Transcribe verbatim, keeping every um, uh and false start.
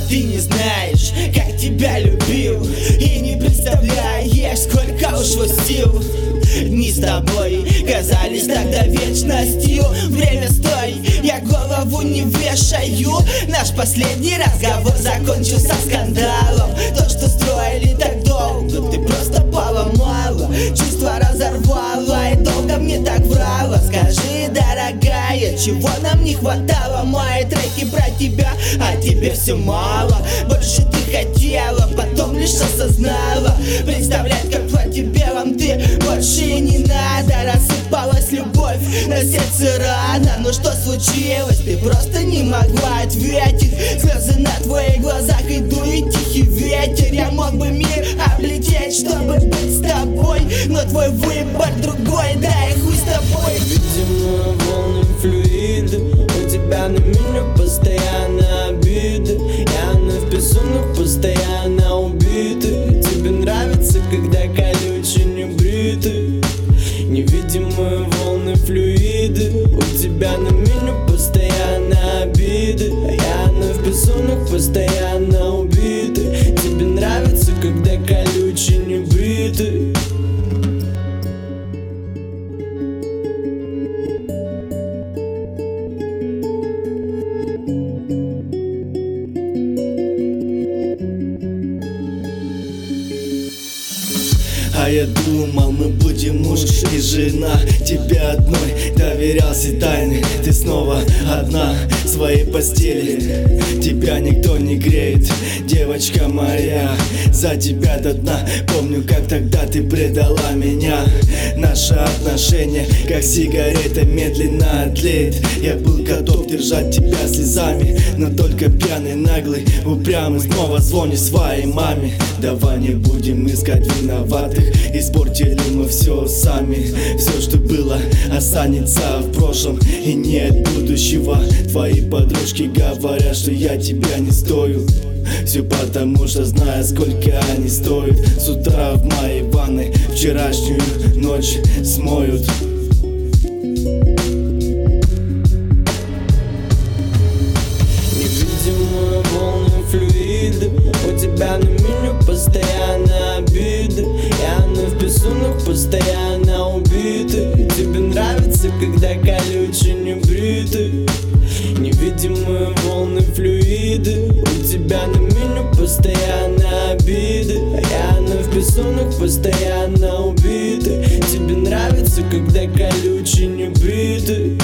ты не знаешь, как тебя любил, и не представляешь, сколько ушло сил. Дни с тобой казались тогда вечностью. Время стой, я голову не вешаю. Наш последний разговор закончился скандалом. То, что строили так долго, ты просто поломала, чувства разорвала и долго мне так врала. Скажи, дорогая, чего нам не хватало? Мои треки про тебя, а тебе все мало. Больше ты хотела, потом лишь осознала. Представлять, как платье белом ты больше не надо. Рассыпалась любовь, на сердце рана. Но что случилось? Ты просто не могла ответить. Слезы на твоих глазах и дует тихий ветер. Я мог бы мир облететь, чтобы быть с тобой, но твой выбор другой, да и хуй с тобой. Видимо, волны флюиды, у тебя на меня постоянно обиды. Я вновь безумно постоянно убиты. Тебе нравится, когда колючий не бритый. Невидимые волны флюиды, у тебя на меня постоянно обиды. Я вновь безумно постоянно убиты. Тебе нравится, когда колючий не бритый. А я думал, мы будем муж и жена. Тебе одной доверял все тайны. Ты снова одна в своей постели. Тебя никто не греет, девочка моя. За тебя до дна. Помню, как тогда ты предала меня. Наши отношения, как сигарета, медленно тлеет. Я был готов держать тебя слезами, но только пьяный, наглый, упрямый снова звонишь своей маме. Давай не будем искать виноватых. Испортили мы все сами. Все, что было, останется в прошлом и нет будущего. Твои подружки говорят, что я тебя не стою. Все потому, что знаю, сколько они стоят. С утра в моей ванной вчерашнюю ночь смоют. Невидимые волны флюиды, у тебя на меня постоянно обиды. Я вновь безумно постоянно убиты. Тебе нравится, когда колючий не бритый. Невидимые волны флюиды, у тебя на меня постоянно обиды. Я вновь безумно постоянно убиты. Тебе нравится, когда колючий не бритый.